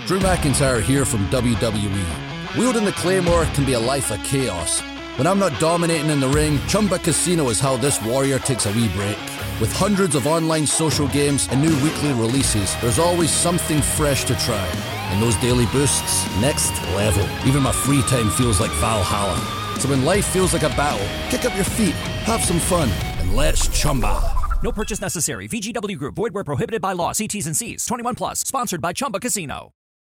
Drew McIntyre here from WWE. Wielding the Claymore can be a life of chaos. When I'm not dominating in the ring, Chumba Casino is how this warrior takes a wee break. With hundreds of online social games and new weekly releases, there's always something fresh to try. And those daily boosts, next level. Even my free time feels like Valhalla. So when life feels like a battle, kick up your feet, have some fun, and let's Chumba. No purchase necessary. VGW Group. Void where prohibited by law. See T's and C's. 21 plus. Sponsored by Chumba Casino.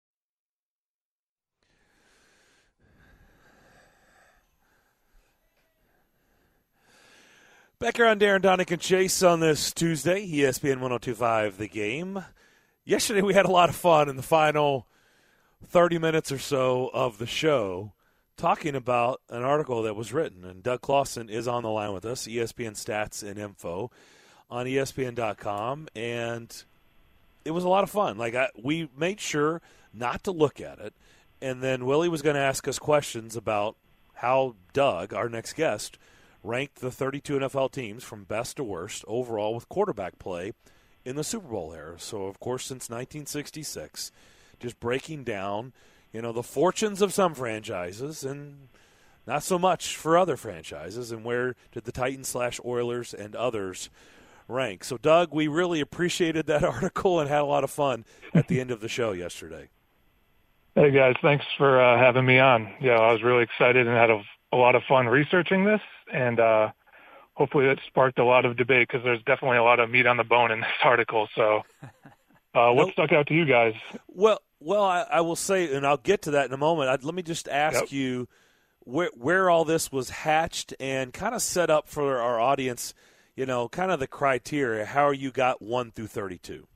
Back here on Darren, Donick, and Chase on this Tuesday, ESPN 102.5 The Game. Yesterday we had a lot of fun in the final 30 minutes or so of the show talking about an article that was written. And Doug Clawson is on the line with us, ESPN Stats and Info on ESPN.com. And it was a lot of fun. We made sure not to look at it. And then Willie was going to ask us questions about how Doug, our next guest, ranked the 32 NFL teams from best to worst overall with quarterback play in the Super Bowl era. So, of course, since 1966, just breaking down, the fortunes of some franchises and not so much for other franchises, and where did the Titans/Oilers and others rank. So, Doug, we really appreciated that article and had a lot of fun at the end of the show yesterday. Hey, guys, thanks for having me on. Yeah, I was really excited and had a lot of fun researching this, and hopefully it sparked a lot of debate because there's definitely a lot of meat on the bone in this article. So what stuck out to you guys? Well, I will say, and I'll get to that in a moment. Let me just ask you where all this was hatched and kind of set up for our audience, kind of the criteria, how you got 1 through 32.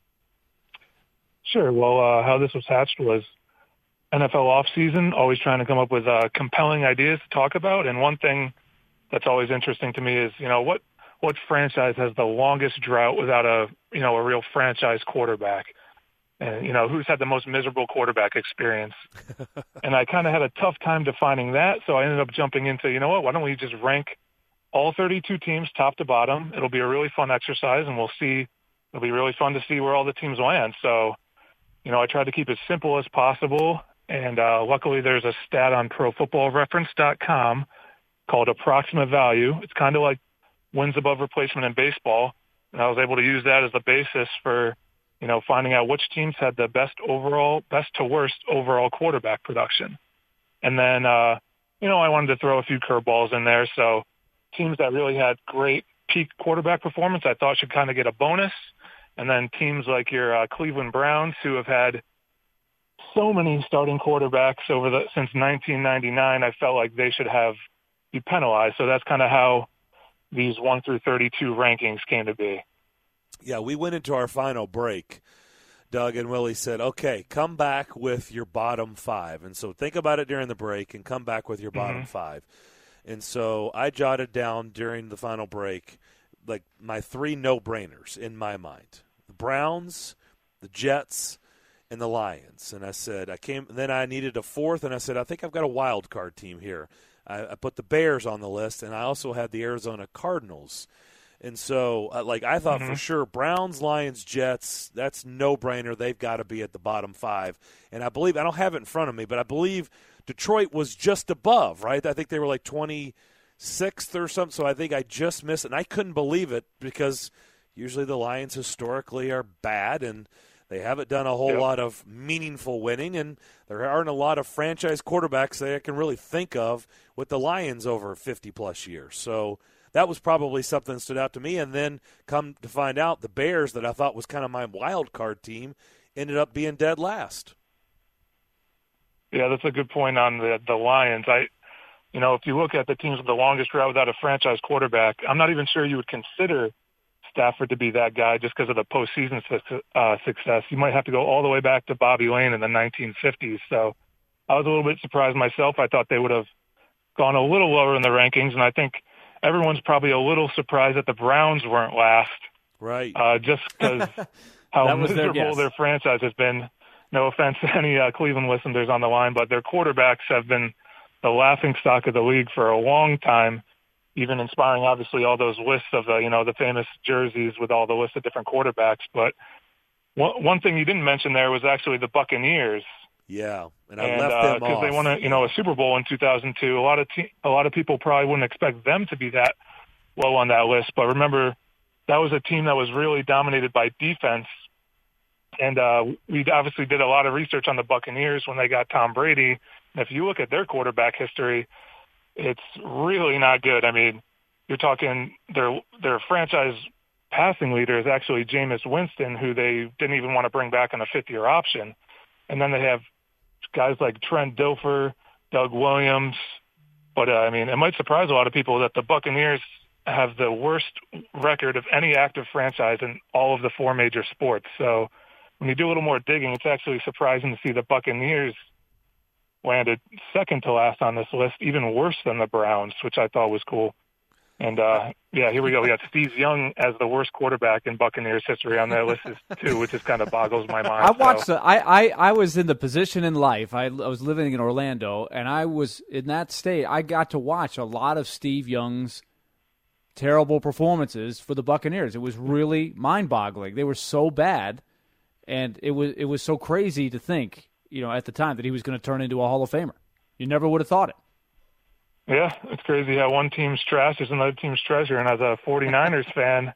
Sure. Well, how this was hatched was NFL offseason, always trying to come up with compelling ideas to talk about. And one thing that's always interesting to me is, what franchise has the longest drought without a real franchise quarterback? And, who's had the most miserable quarterback experience? And I kind of had a tough time defining that. So I ended up jumping into, why don't we just rank all 32 teams top to bottom? It'll be a really fun exercise, and we'll see. It'll be really fun to see where all the teams land. So, I tried to keep it simple as possible. And luckily there's a stat on ProFootballReference.com called approximate value. It's kind of like wins above replacement in baseball. And I was able to use that as the basis for, finding out which teams had the best to worst overall quarterback production. And then, I wanted to throw a few curveballs in there. So teams that really had great peak quarterback performance, I thought should kind of get a bonus. And then teams like your Cleveland Browns, who have had so many starting quarterbacks since 1999, I felt like they should be penalized. So that's kind of how these 1 through 32 rankings came to be. Yeah, we went into our final break. Doug and Willie said, okay, come back with your bottom 5. And so think about it during the break and come back with your bottom 5. And so I jotted down during the final break, like my 3 no-brainers in my mind. The Browns, the Jets, and the Lions. And I said, then I needed a 4th, and I said, I think I've got a wild card team here. I put the Bears on the list, and I also had the Arizona Cardinals. And so, I thought for sure Browns, Lions, Jets, that's no-brainer. They've got to be at the bottom 5. And I don't have it in front of me, but I believe Detroit was just above, right? I think they were like 26th or something, so I think I just missed it. And I couldn't believe it because usually the Lions historically are bad, and they haven't done a whole lot of meaningful winning, and there aren't a lot of franchise quarterbacks that I can really think of with the Lions over 50-plus years. So that was probably something that stood out to me. And then come to find out, the Bears, that I thought was kind of my wild card team, ended up being dead last. Yeah, that's a good point on the Lions. If you look at the teams with the longest drought without a franchise quarterback, I'm not even sure you would consider Stafford to be that guy just because of the postseason success. You might have to go all the way back to Bobby Lane in the 1950s. So I was a little bit surprised myself. I thought they would have gone a little lower in the rankings, and I think everyone's probably a little surprised that the Browns weren't last. Right. Just because how miserable their franchise has been. No offense to any Cleveland listeners on the line, but their quarterbacks have been the laughingstock of the league for a long time, even inspiring, obviously, all those lists of the famous jerseys with all the lists of different quarterbacks. But one thing you didn't mention there was actually the Buccaneers. Yeah, and I left them off. Because they won a Super Bowl in 2002. A lot of people probably wouldn't expect them to be that low on that list. But remember, that was a team that was really dominated by defense. And we obviously did a lot of research on the Buccaneers when they got Tom Brady. And if you look at their quarterback history, it's really not good. I mean, you're talking their franchise passing leader is actually Jameis Winston, who they didn't even want to bring back on a fifth-year option. And then they have guys like Trent Dilfer, Doug Williams. But, I mean, it might surprise a lot of people that the Buccaneers have the worst record of any active franchise in all of the four major sports. So when you do a little more digging, it's actually surprising to see the Buccaneers landed second to last on this list, even worse than the Browns, which I thought was cool. And, here we go. We got Steve Young as the worst quarterback in Buccaneers history on that list too, which just kind of boggles my mind. I was in the position in life. I was living in Orlando, and I was in that state. I got to watch a lot of Steve Young's terrible performances for the Buccaneers. It was really mind-boggling. They were so bad, and it was so crazy to think, at the time that he was going to turn into a Hall of Famer. You never would have thought it. Yeah, it's crazy how one team's trash is another team's treasure. And as a 49ers fan,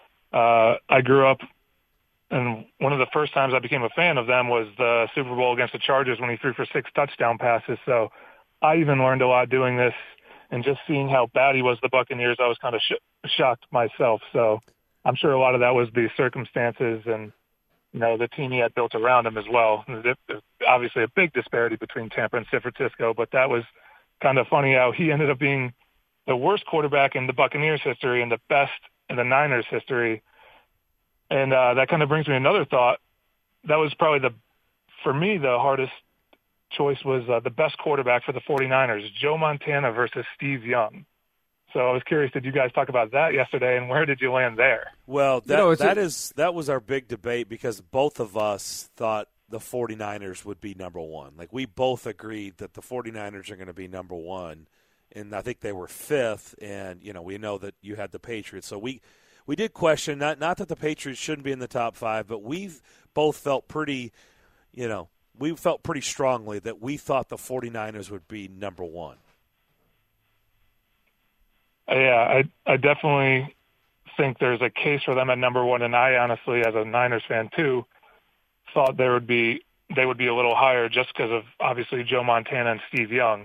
I grew up, and one of the first times I became a fan of them was the Super Bowl against the Chargers when he threw for 6 touchdown passes. So I even learned a lot doing this, and just seeing how bad he was, the Buccaneers, I was kind of shocked myself. So I'm sure a lot of that was the circumstances and, the team he had built around him as well. Obviously a big disparity between Tampa and San Francisco, but that was kind of funny how he ended up being the worst quarterback in the Buccaneers history and the best in the Niners history. And that kind of brings me another thought. That was probably for me, the hardest choice was the best quarterback for the 49ers, Joe Montana versus Steve Young. So I was curious, did you guys talk about that yesterday, and where did you land there? Well, that was our big debate because both of us thought the 49ers would be number one. Like, we both agreed that the 49ers are going to be number one, and I think they were fifth, and, we know that you had the Patriots. So we did question, not that the Patriots shouldn't be in the top 5, but we've both felt pretty, we felt pretty strongly that we thought the 49ers would be number one. Yeah, I definitely think there's a case for them at number one, and I honestly, as a Niners fan too, thought they would be a little higher just because of obviously Joe Montana and Steve Young.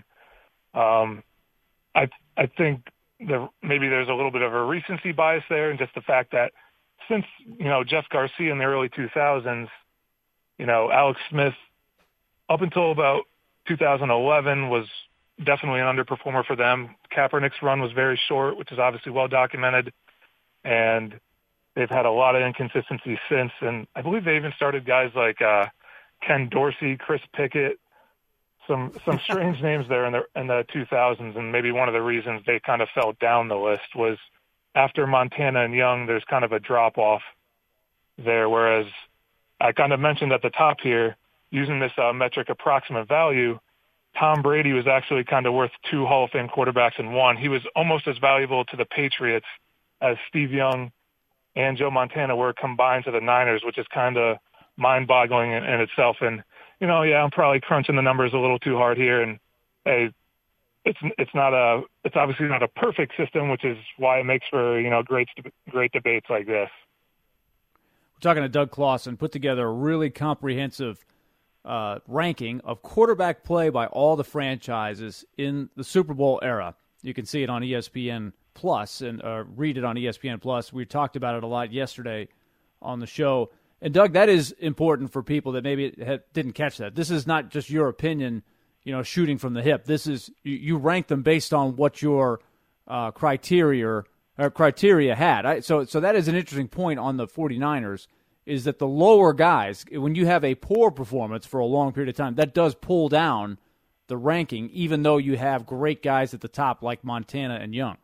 I think maybe there's a little bit of a recency bias there, and just the fact that since Jeff Garcia in the early 2000s, Alex Smith up until about 2011 was definitely an underperformer for them. Kaepernick's run was very short, which is obviously well documented, and they've had a lot of inconsistencies since. And I believe they even started guys like Ken Dorsey, Chris Pickett, some strange names there in the 2000s. And maybe one of the reasons they kind of fell down the list was after Montana and Young, there's kind of a drop off there. Whereas I kind of mentioned at the top here, using this metric approximate value, Tom Brady was actually kind of worth 2 Hall of Fame quarterbacks in one. He was almost as valuable to the Patriots as Steve Young and Joe Montana were combined to the Niners, which is kind of mind-boggling in itself. And, I'm probably crunching the numbers a little too hard here. And, hey, it's obviously not a perfect system, which is why it makes for, great debates like this. We're talking to Doug Clawson, put together a really comprehensive ranking of quarterback play by all the franchises in the Super Bowl era. You can see it on ESPN Plus and read it on ESPN Plus. We talked about it a lot yesterday on the show. And, Doug, that is important for people that maybe didn't catch that. This is not just your opinion, shooting from the hip. This is you rank them based on what your criteria had. So that is an interesting point on the 49ers, is that the lower guys, when you have a poor performance for a long period of time, that does pull down the ranking, even though you have great guys at the top like Montana and Young.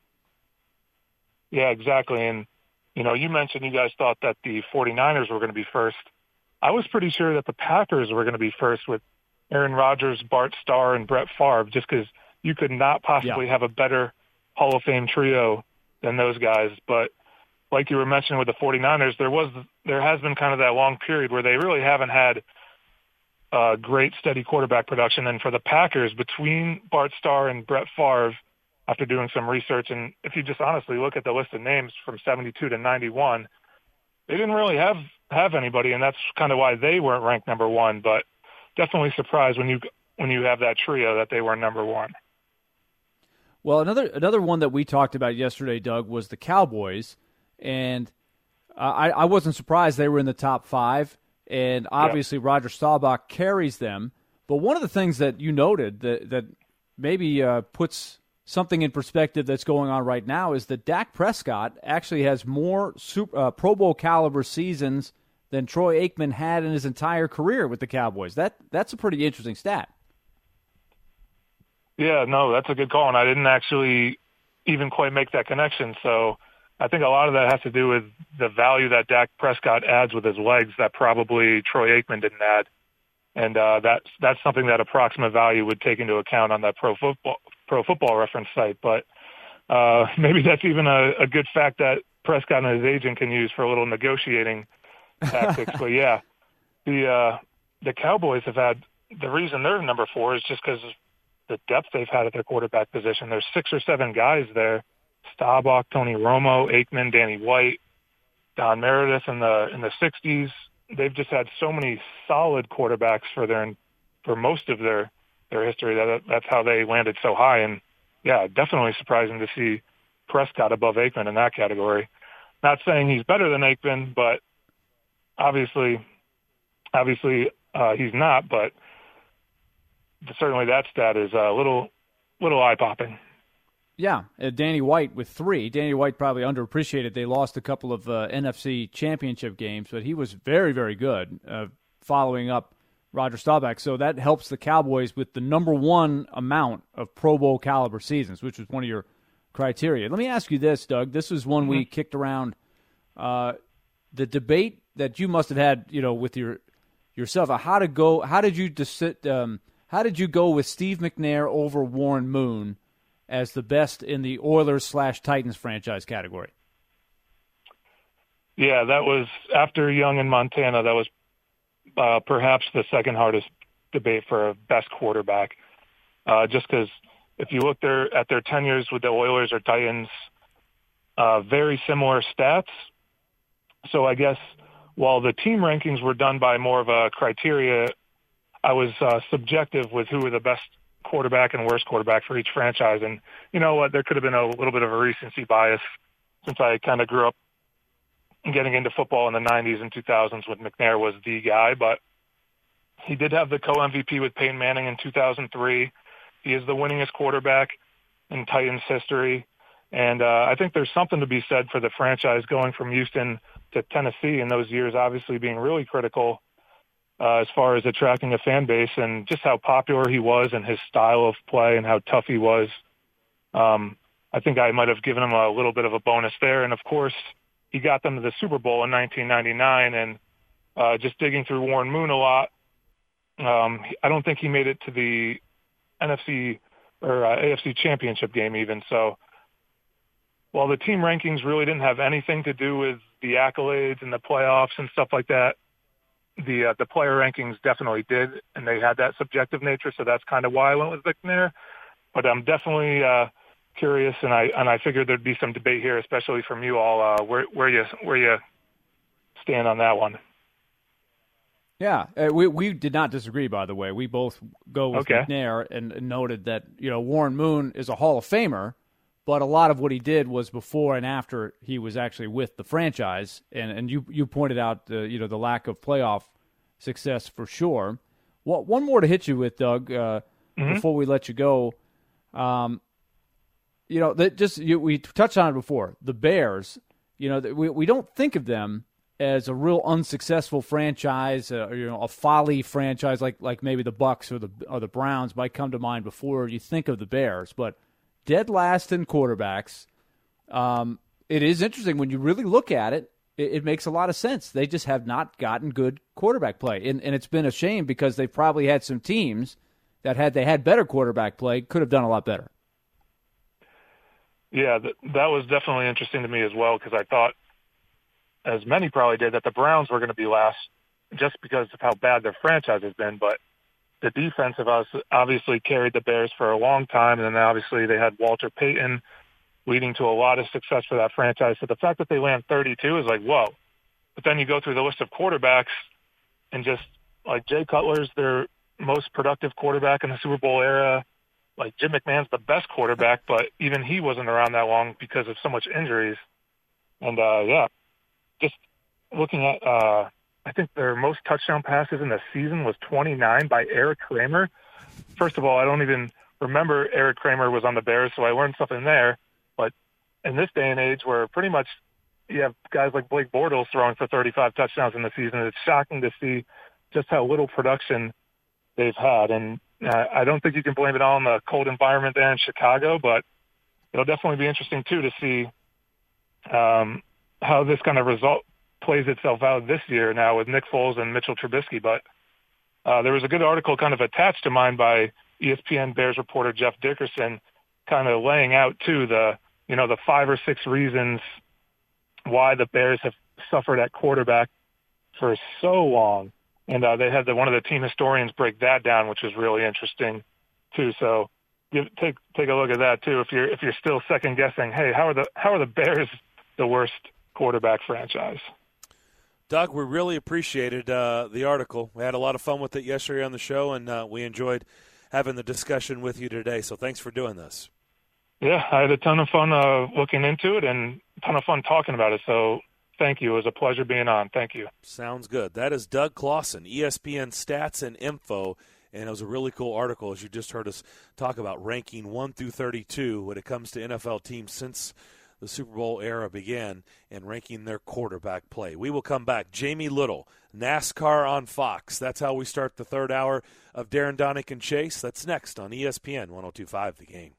Yeah, exactly. And, you mentioned you guys thought that the 49ers were going to be first. I was pretty sure that the Packers were going to be first with Aaron Rodgers, Bart Starr, and Brett Favre, just because you could not possibly have a better Hall of Fame trio than those guys. But like you were mentioning with the 49ers, there has been kind of that long period where they really haven't had great, steady quarterback production. And for the Packers, between Bart Starr and Brett Favre, after doing some research, and if you just honestly look at the list of names from 72 to 91, they didn't really have anybody, and that's kind of why they weren't ranked number one. But definitely surprised when you have that trio that they were number one. Well, another one that we talked about yesterday, Doug, was the Cowboys, and I wasn't surprised they were in the top five, and obviously Roger Staubach carries them. But one of the things that you noted that maybe puts something in perspective that's going on right now is that Dak Prescott actually has more Pro Bowl caliber seasons than Troy Aikman had in his entire career with the Cowboys. That's a pretty interesting stat. Yeah, no, that's a good call, and I didn't actually even quite make that connection. So I think a lot of that has to do with the value that Dak Prescott adds with his legs that probably Troy Aikman didn't add, and that's something that approximate value would take into account on that Pro Football Reference site. But maybe that's even a good fact that Prescott and his agent can use for a little negotiating tactics. But yeah, the Cowboys have had, the reason they're number 4 is just because the depth they've had at their quarterback position. There's 6 or 7 guys there: Staubach, Tony Romo, Aikman, Danny White, Don Meredith in the 60s. They've just had so many solid quarterbacks for most of their history that's how they landed so high. And yeah, definitely surprising to see Prescott above Aikman in that category. Not saying he's better than Aikman, but obviously he's not. But certainly that stat is a little eye-popping. Yeah, Danny White with 3. Danny White probably underappreciated. They lost a couple of NFC championship games, but he was very, very good following up Roger Staubach. So that helps the Cowboys with the number 1 amount of Pro Bowl caliber seasons, which was one of your criteria. Let me ask you this, Doug. This was one we kicked around. The debate that you must have had, with yourself. How did you go with Steve McNair over Warren Moon as the best in the Oilers/Titans franchise category? Yeah, that was after Young in Montana. That was perhaps the second hardest debate for a best quarterback. Just because if you look at their tenures with the Oilers or Titans, very similar stats. So I guess while the team rankings were done by more of a criteria, I was subjective with who were the best quarterback and worst quarterback for each franchise. And you know what? There could have been a little bit of a recency bias since I kind of grew up getting into football in the 90s and 2000s when McNair was the guy. But he did have the co-MVP with Peyton Manning in 2003. He is the winningest quarterback in Titans history. And I think there's something to be said for the franchise going from Houston to Tennessee in those years, obviously being really critical as far as attracting a fan base and just how popular he was and his style of play and how tough he was. I think I might have given him a little bit of a bonus there. And, of course, he got them to the Super Bowl in 1999. And just digging through Warren Moon a lot, I don't think he made it to the NFC or AFC championship game even. So while the team rankings really didn't have anything to do with the accolades and the playoffs and stuff like that, the player rankings definitely did, and they had that subjective nature. So that's kind of why I went with McNair. But I'm definitely curious, and I figured there'd be some debate here, especially from you all, where you stand on that one. Yeah, we did not disagree, by the way. We both go with McNair and noted that Warren Moon is a Hall of Famer, but a lot of what he did was before and after he was actually with the franchise, and you pointed out the lack of playoff success for sure. Well, one more to hit you with, Doug, before we let you go. We touched on it before. The Bears, we don't think of them as a real unsuccessful franchise, a folly franchise like maybe the Bucs or the Browns might come to mind before you think of the Bears, but dead last in quarterbacks. It is interesting when you really look at it. It makes a lot of sense. They just have not gotten good quarterback play, and it's been a shame because they've probably had some teams that had they had better quarterback play could have done a lot better. Yeah, that was definitely interesting to me as well because I thought, as many probably did, that the Browns were going to be last just because of how bad their franchise has been, but the defense of us obviously carried the Bears for a long time, and then obviously they had Walter Payton leading to a lot of success for that franchise. So the fact that they land 32 is like, whoa. But then you go through the list of quarterbacks, and just like Jay Cutler's their most productive quarterback in the Super Bowl era. Like Jim McMahon's the best quarterback, but even he wasn't around that long because of so much injuries. And just looking at, I think their most touchdown passes in the season was 29 by Eric Kramer. First of all, I don't even remember Eric Kramer was on the Bears, so I learned something there. But in this day and age where pretty much you have guys like Blake Bortles throwing for 35 touchdowns in the season, it's shocking to see just how little production they've had. And I don't think you can blame it all on the cold environment there in Chicago, but it'll definitely be interesting, too, to see how this kind of result plays itself out this year now with Nick Foles and Mitchell Trubisky. But there was a good article kind of attached to mine by ESPN Bears reporter Jeff Dickerson, kind of laying out, too, the 5 or 6 reasons why the Bears have suffered at quarterback for so long. And they had one of the team historians break that down, which was really interesting, too. So take a look at that, too, if you're still second guessing, hey, how are the Bears the worst quarterback franchise? Doug, we really appreciated the article. We had a lot of fun with it yesterday on the show, and we enjoyed having the discussion with you today. So thanks for doing this. Yeah, I had a ton of fun looking into it and a ton of fun talking about it. So thank you. It was a pleasure being on. Thank you. Sounds good. That is Doug Clawson, ESPN Stats and Info, and it was a really cool article, as you just heard us talk about, ranking 1 through 32 when it comes to NFL teams since the Super Bowl era began and ranking their quarterback play. We will come back. Jamie Little, NASCAR on Fox. That's how we start the third hour of Darren Donick and Chase. That's next on ESPN 102.5 The Game.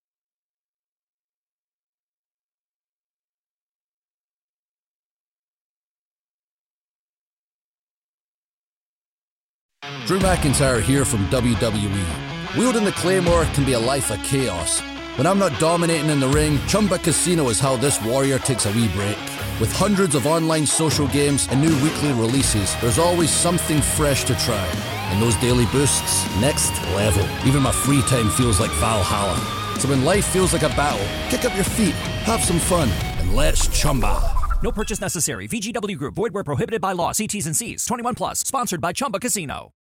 Drew McIntyre here from WWE. Wielding the Claymore can be a life of chaos. When I'm not dominating in the ring, Chumba Casino is how this warrior takes a wee break. With hundreds of online social games and new weekly releases, there's always something fresh to try. And those daily boosts, next level. Even my free time feels like Valhalla. So when life feels like a battle, kick up your feet, have some fun, and let's Chumba. No purchase necessary. VGW Group. Void where prohibited by law. See T's and C's. 21 plus. Sponsored by Chumba Casino.